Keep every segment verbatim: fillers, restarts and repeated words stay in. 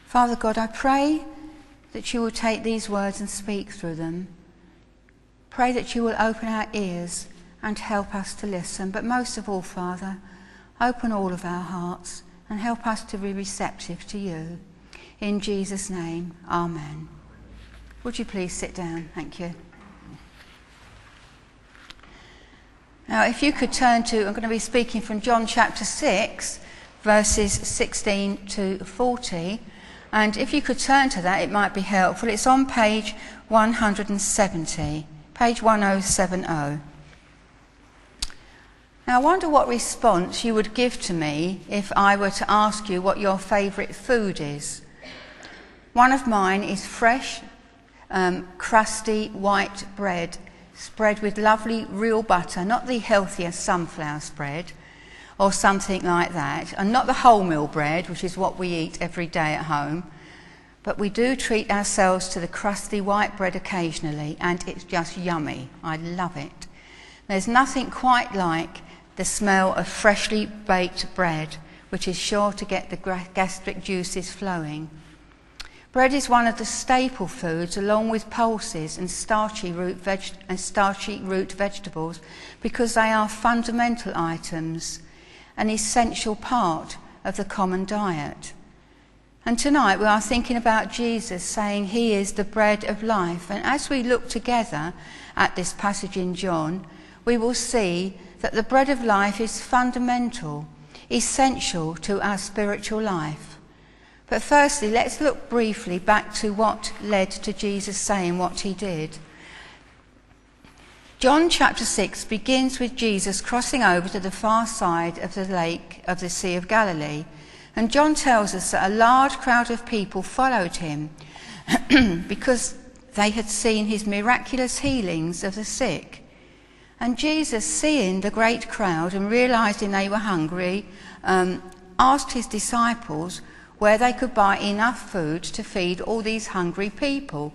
Father God, I pray that you will take these words and speak through them. Pray that you will open our ears and help us to listen. But most of all, Father, open all of our hearts and help us to be receptive to you. In Jesus' name, amen. Would you please sit down? Thank you. Now, if you could turn to, I'm going to be speaking from John chapter six, verses sixteen to forty. And if you could turn to that, it might be helpful. It's on page one hundred seventy, page one oh seven oh. Now, I wonder what response you would give to me if I were to ask you what your favourite food is. One of mine is fresh, um, crusty white bread, spread with lovely real butter, not the healthier sunflower spread or something like that, and not the wholemeal bread, which is what we eat every day at home. But we do treat ourselves to the crusty white bread occasionally, and it's just yummy. I love it. There's nothing quite like the smell of freshly baked bread, which is sure to get the gastric juices flowing. Bread is one of the staple foods, along with pulses and starchy root, veg- and starchy root vegetables, because they are fundamental items, an essential part of the common diet. And tonight we are thinking about Jesus saying he is the bread of life. And as we look together at this passage in John, we will see that the bread of life is fundamental, essential to our spiritual life. But firstly, let's look briefly back to what led to Jesus saying what he did. John chapter six begins with Jesus crossing over to the far side of the lake of the Sea of Galilee. And John tells us that a large crowd of people followed him because they had seen his miraculous healings of the sick. And Jesus, seeing the great crowd and realising they were hungry, um, asked his disciples where they could buy enough food to feed all these hungry people.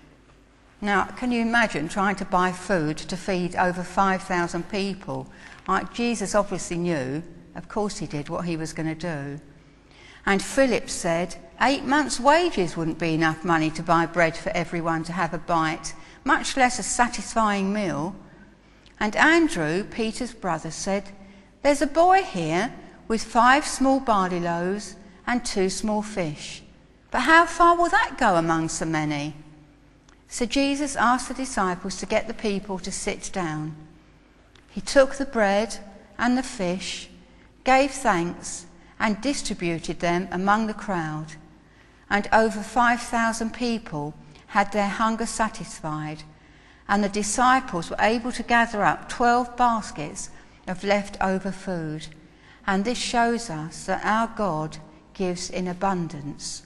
Now, can you imagine trying to buy food to feed over five thousand people? Like, Jesus obviously knew, of course he did, what he was going to do. And Philip said, eight months' wages wouldn't be enough money to buy bread for everyone to have a bite, much less a satisfying meal. And Andrew, Peter's brother, said, there's a boy here with five small barley loaves and two small fish. But how far will that go among so many? So Jesus asked the disciples to get the people to sit down. He took the bread and the fish, gave thanks, and distributed them among the crowd. And over five thousand people had their hunger satisfied, and the disciples were able to gather up twelve baskets of leftover food. And this shows us that our God gives in abundance.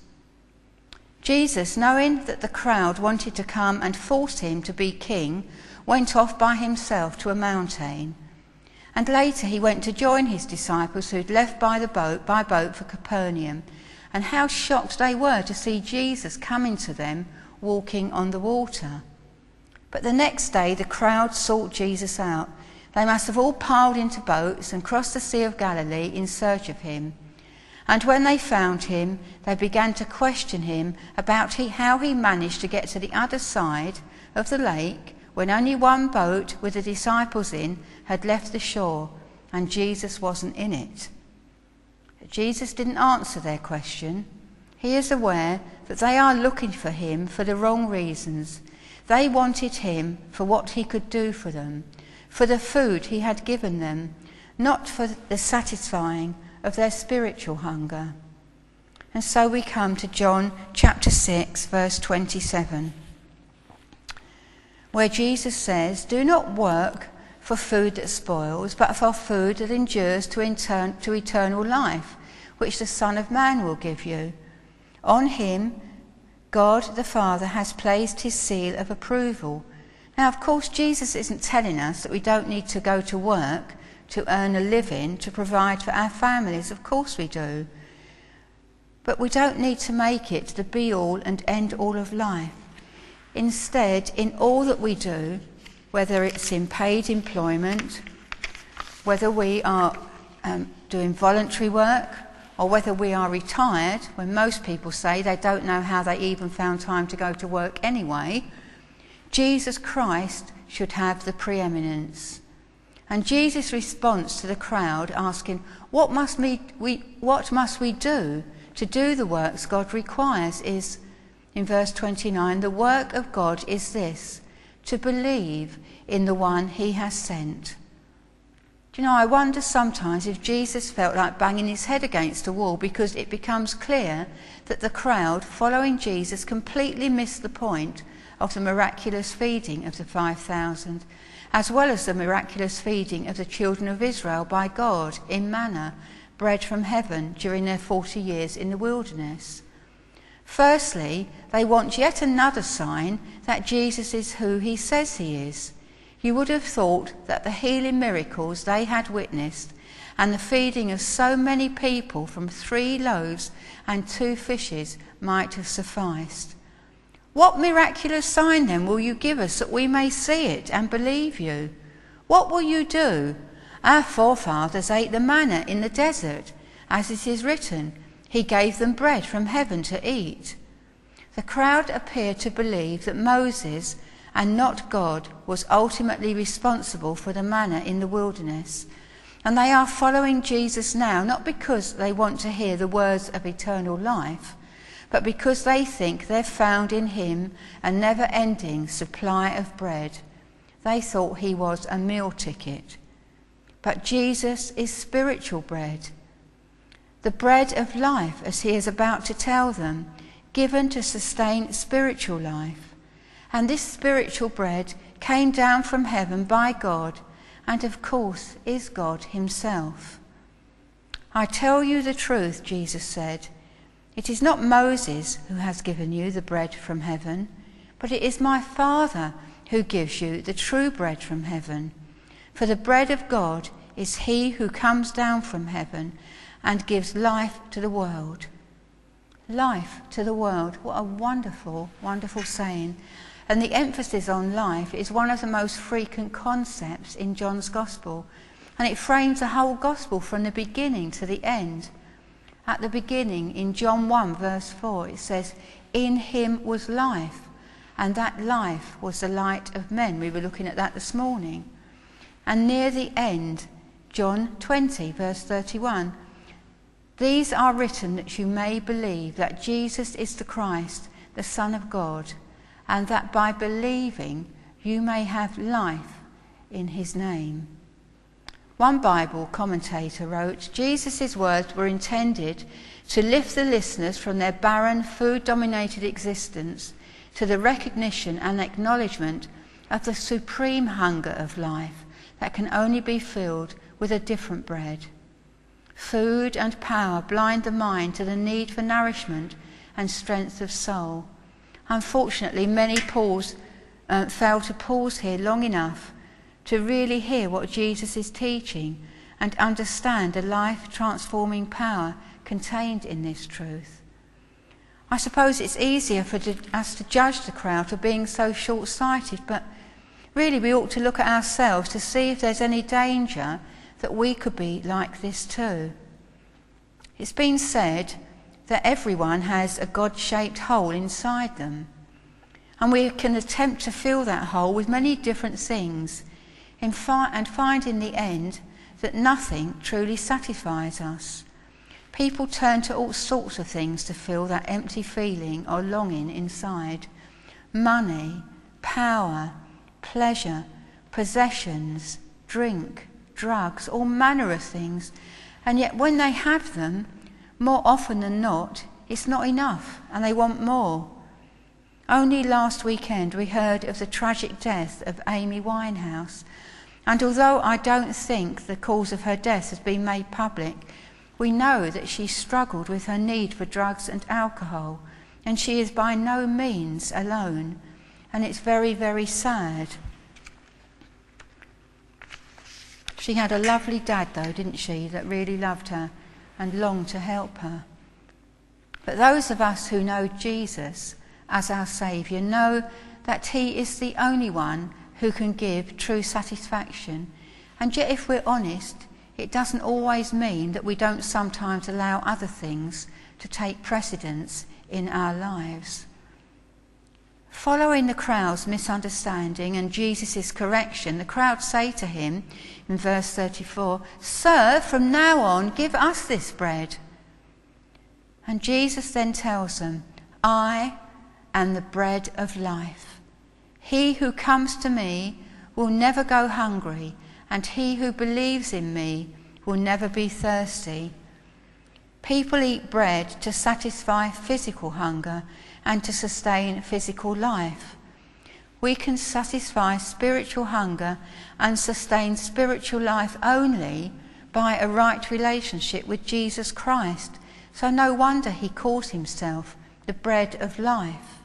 Jesus, knowing that the crowd wanted to come and force him to be king, went off by himself to a mountain. And later he went to join his disciples who'd left by the boat by boat for Capernaum. And how shocked they were to see Jesus coming to them walking on the water. But the next day the crowd sought Jesus out. They must have all piled into boats and crossed the Sea of Galilee in search of him. And when they found him, they began to question him about he, how he managed to get to the other side of the lake when only one boat with the disciples in had left the shore and Jesus wasn't in it. But Jesus didn't answer their question. He is aware that they are looking for him for the wrong reasons. They wanted him for what he could do for them, for the food he had given them, not for the satisfying of their spiritual hunger. And so we come to John chapter six, verse twenty-seven, where Jesus says, do not work for food that spoils, but for food that endures to, intern- to eternal life, which the Son of Man will give you. On him, God the Father has placed his seal of approval. Now, of course, Jesus isn't telling us that we don't need to go to work to earn a living, to provide for our families. Of course we do. But we don't need to make it the be-all and end-all of life. Instead, in all that we do, whether it's in paid employment, whether we are um, doing voluntary work or whether we are retired, when most people say they don't know how they even found time to go to work anyway, Jesus Christ should have the preeminence. And Jesus' response to the crowd asking, what must we, we, what must we do to do the works God requires is, in verse twenty-nine, the work of God is this, to believe in the one he has sent. Do you know, I wonder sometimes if Jesus felt like banging his head against a wall, because it becomes clear that the crowd following Jesus completely missed the point of the miraculous feeding of the five thousand, as well as the miraculous feeding of the children of Israel by God in manna, bread from heaven, during their forty years in the wilderness. Firstly, they want yet another sign that Jesus is who he says he is. You would have thought that the healing miracles they had witnessed and the feeding of so many people from three loaves and two fishes might have sufficed. What miraculous sign then will you give us that we may see it and believe you? What will you do? Our forefathers ate the manna in the desert, as it is written, he gave them bread from heaven to eat. The crowd appeared to believe that Moses, and not God, was ultimately responsible for the manna in the wilderness. And they are following Jesus now, not because they want to hear the words of eternal life, but because they think they've found in him a never-ending supply of bread. They thought he was a meal ticket. But Jesus is spiritual bread, the bread of life, as he is about to tell them, given to sustain spiritual life. And this spiritual bread came down from heaven by God, and of course is God himself. I tell you the truth, Jesus said, it is not Moses who has given you the bread from heaven, but it is my Father who gives you the true bread from heaven. For the bread of God is he who comes down from heaven and gives life to the world. Life to the world. What a wonderful, wonderful saying. And the emphasis on life is one of the most frequent concepts in John's Gospel. And it frames the whole Gospel from the beginning to the end. At the beginning, in John one, verse four, it says, in him was life, and that life was the light of men. We were looking at that this morning. And near the end, John twenty, verse thirty-one, these are written that you may believe that Jesus is the Christ, the Son of God, and that by believing you may have life in his name. One Bible commentator wrote, Jesus' words were intended to lift the listeners from their barren, food-dominated existence to the recognition and acknowledgement of the supreme hunger of life that can only be filled with a different bread. Food and power blind the mind to the need for nourishment and strength of soul. Unfortunately, many pause, uh, fail to pause here long enough to really hear what Jesus is teaching and understand the life-transforming power contained in this truth. I suppose it's easier for us to judge the crowd for being so short-sighted, but really we ought to look at ourselves to see if there's any danger that we could be like this too. It's been said that everyone has a God-shaped hole inside them, and we can attempt to fill that hole with many different things and find in the end that nothing truly satisfies us. People turn to all sorts of things to fill that empty feeling or longing inside. Money, power, pleasure, possessions, drink, drugs, all manner of things. And yet when they have them, more often than not, it's not enough and they want more. Only last weekend we heard of the tragic death of Amy Winehouse. And although I don't think the cause of her death has been made public, we know that she struggled with her need for drugs and alcohol, and she is by no means alone. And it's very, very sad. She had a lovely dad, though, didn't she, that really loved her and longed to help her. But those of us who know Jesus as our Saviour know that he is the only one who can give true satisfaction. And yet, if we're honest, it doesn't always mean that we don't sometimes allow other things to take precedence in our lives. Following the crowd's misunderstanding and Jesus' correction, the crowd say to him in verse thirty-four, "Sir, from now on give us this bread." And Jesus then tells them, "I am the bread of life. He who comes to me will never go hungry, and he who believes in me will never be thirsty." People eat bread to satisfy physical hunger and to sustain physical life. We can satisfy spiritual hunger and sustain spiritual life only by a right relationship with Jesus Christ. So no wonder he calls himself the bread of life.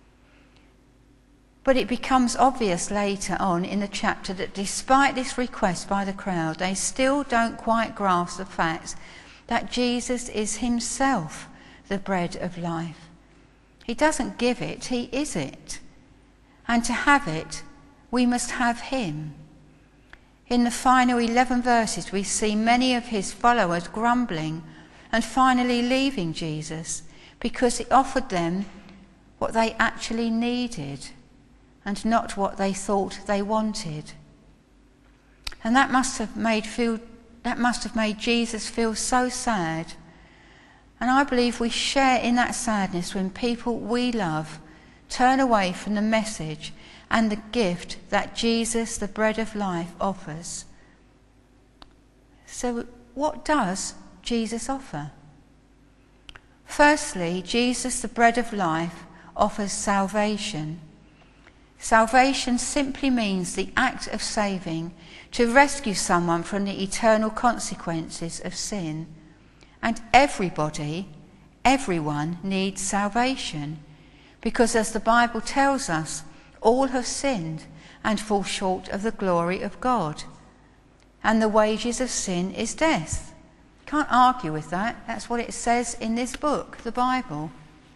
But it becomes obvious later on in the chapter that despite this request by the crowd, they still don't quite grasp the fact that Jesus is himself the bread of life. He doesn't give it, he is it. And to have it, we must have him. In the final eleven verses, we see many of his followers grumbling and finally leaving Jesus because he offered them what they actually needed and not what they thought they wanted. And that must have made feel, that must have made Jesus feel so sad. And I believe we share in that sadness when people we love turn away from the message and the gift that Jesus, the bread of life, offers. So what does Jesus offer? Firstly, Jesus, the bread of life, offers salvation. Salvation simply means the act of saving, to rescue someone from the eternal consequences of sin. And everybody, everyone needs salvation, because as the Bible tells us, all have sinned and fall short of the glory of God. And the wages of sin is death. Can't argue with that. That's what it says in this book, the Bible.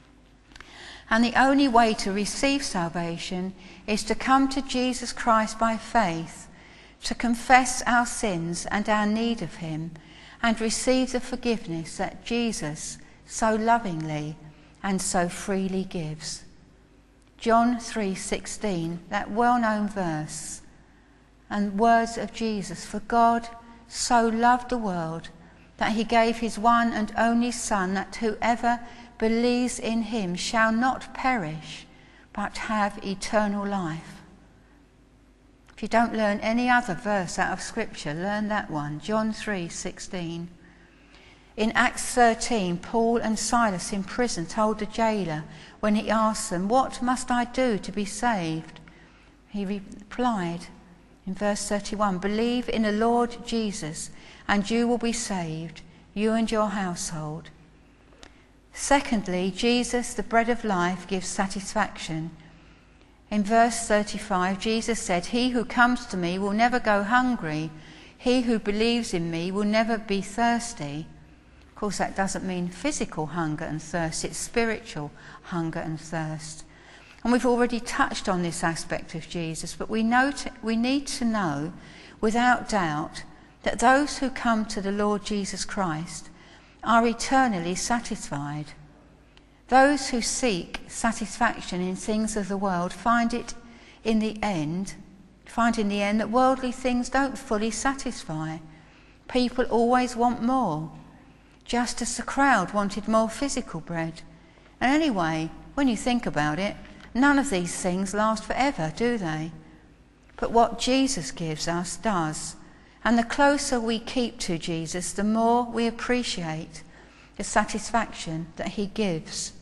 And the only way to receive salvation is to come to Jesus Christ by faith, to confess our sins and our need of him, and receive the forgiveness that Jesus so lovingly and so freely gives. John three sixteen, that well-known verse, and words of Jesus, "For God so loved the world that he gave his one and only Son, that whoever believes in him shall not perish, but have eternal life." If you don't learn any other verse out of Scripture, learn that one, John three sixteen. In Acts thirteen, Paul and Silas in prison told the jailer when he asked them, "What must I do to be saved?" He replied in verse thirty-one, "Believe in the Lord Jesus, and you will be saved, you and your household." Secondly, Jesus, the bread of life, gives satisfaction. In verse thirty-five, Jesus said, "He who comes to me will never go hungry. He who believes in me will never be thirsty." Of course, that doesn't mean physical hunger and thirst. It's spiritual hunger and thirst. And we've already touched on this aspect of Jesus, but we, know to, we need to know without doubt that those who come to the Lord Jesus Christ are eternally satisfied. Those who seek satisfaction in things of the world find it in the end, find in the end that worldly things don't fully satisfy. People always want more, just as the crowd wanted more physical bread. And anyway, when you think about it, none of these things last forever, do they? But what Jesus gives us does. And the closer we keep to Jesus, the more we appreciate the satisfaction that he gives.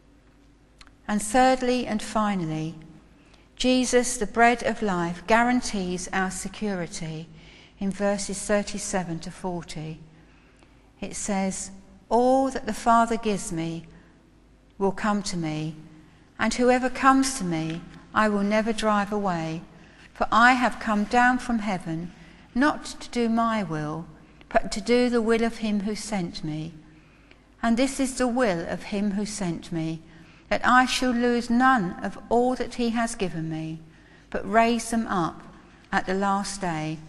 And thirdly and finally, Jesus, the bread of life, guarantees our security in verses thirty-seven to forty. It says, "All that the Father gives me will come to me, and whoever comes to me I will never drive away. For I have come down from heaven, not to do my will, but to do the will of him who sent me. And this is the will of him who sent me, that I shall lose none of all that he has given me, but raise them up at the last day.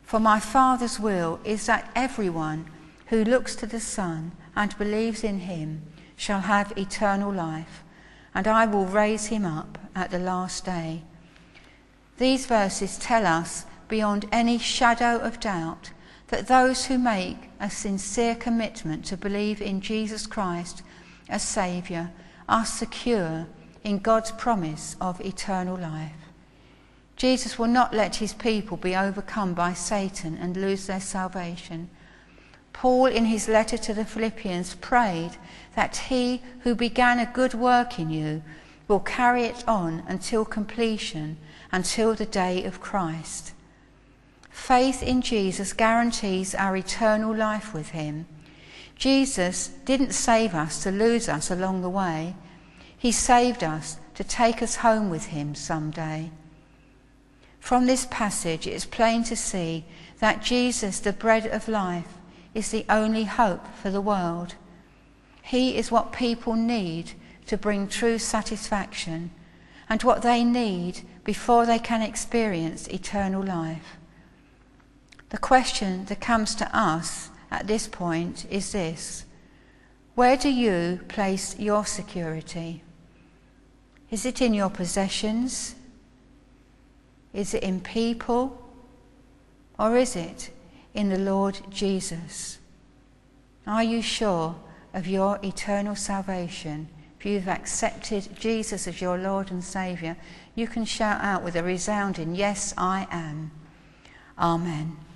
For my Father's will is that everyone who looks to the Son and believes in him shall have eternal life, and I will raise him up at the last day." These verses tell us beyond any shadow of doubt that those who make a sincere commitment to believe in Jesus Christ as Saviour are secure in God's promise of eternal life. Jesus will not let his people be overcome by Satan and lose their salvation. Paul, in his letter to the Philippians, prayed that he who began a good work in you will carry it on until completion, until the day of Christ. Faith in Jesus guarantees our eternal life with him. Jesus didn't save us to lose us along the way. He saved us to take us home with him someday. From this passage, it is plain to see that Jesus, the bread of life, is the only hope for the world. He is what people need to bring true satisfaction and what they need before they can experience eternal life. The question that comes to us at this point is this: where do you place your security? Is it in your possessions? Is it in people? Or is it in the Lord Jesus? Are you sure of your eternal salvation? If you've accepted Jesus as your Lord and Saviour, you can shout out with a resounding, "Yes, I am." Amen.